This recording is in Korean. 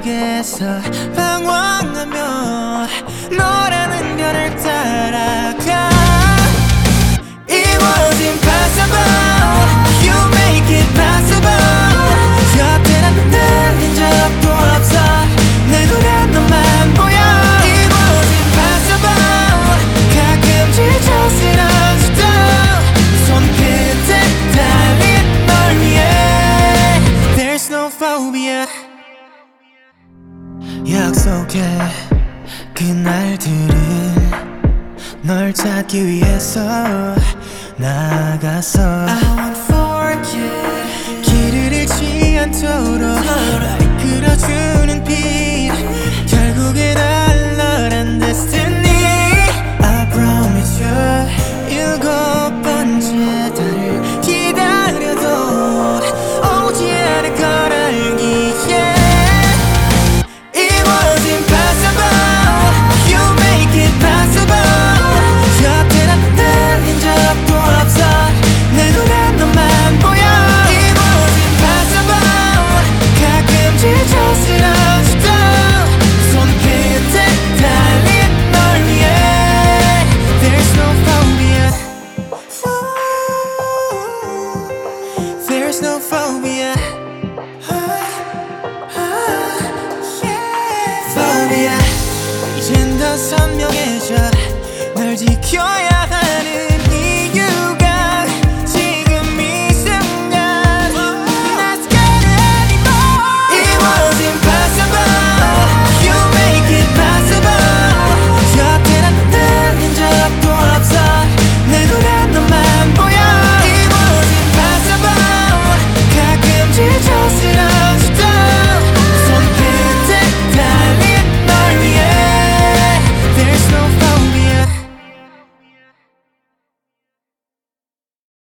속에서 방황하며 너라는 별을 따라가. It was impossible, you make it possible. 곁에 난 들린 적도 없어, 내 눈엔 너만 보여. It was impossible, 가끔 지쳐 쓰러져도 손끝에 달린 널 위해. There's no phobia. 약속해 그날들을 널 찾기 위해서 나가서 I won't forget. 길을 잃지 않도록 이끌어주는 빛, 결국엔 all 너란 destiny. I promise you, 7번째 달을 기다려도 오지 않을 걸 알기에. It was impossible, you make it possible. 곁에 난 들린 적도 없어, 내 눈엔 너만 보여. It was impossible, 가끔 지쳐 쓰러져도 손끝에 달린 널 위해. There's no phobia, there's no phobia. phobia. 이젠 더 선명해져, 널 지켜야